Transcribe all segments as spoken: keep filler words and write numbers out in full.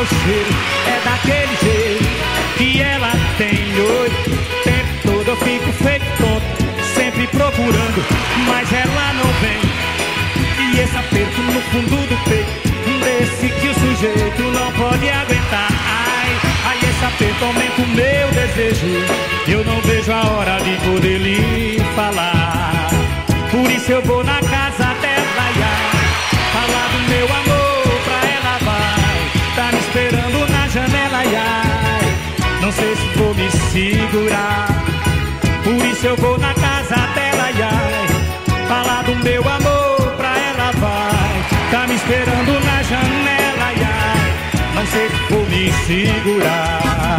teu cheiro é daquele jeito que ela tem hoje. O tempo todo eu fico feito tonto, sempre procurando, mas ela não vem. E esse aperto no fundo do peito, desse que o sujeito não pode aguentar. Ai, ai, esse aperto aumenta o meu desejo, eu não vejo a hora de poder lhe falar. Por isso eu vou na casa dela, ia falar do meu amor pra ela, vai tá me esperando na janela, ia não sei se vou me segurar. Por isso eu vou na casa dela, ia falar do meu amor pra ela, vai tá me esperando na janela, ia não sei se vou me segurar.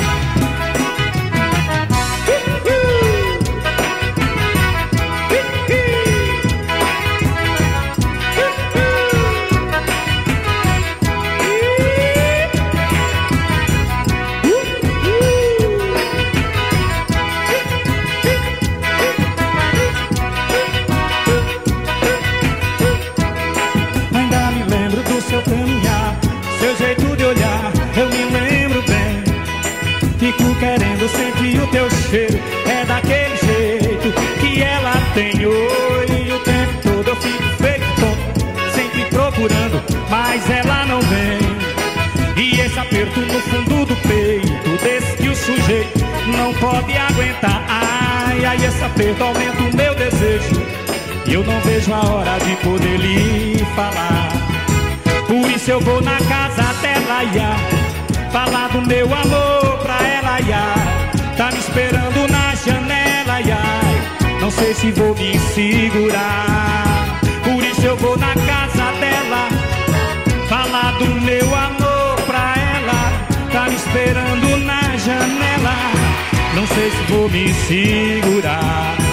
Seu caminhar, seu jeito de olhar, eu me lembro bem. Fico querendo sentir o teu cheiro, é daquele jeito que ela tem hoje. O tempo todo eu fico feito tonto, sempre procurando, mas ela não vem. E esse aperto no fundo do peito, desse que o sujeito não pode aguentar. Ai, ai, esse aperto aumenta o meu desejo, e eu não vejo a hora de poder lhe falar. Por isso eu vou na casa dela, ia falar do meu amor pra ela, ia tá me esperando na janela, ia não sei se vou me segurar. Por isso eu vou na casa dela, falar do meu amor pra ela, tá me esperando na janela, não sei se vou me segurar.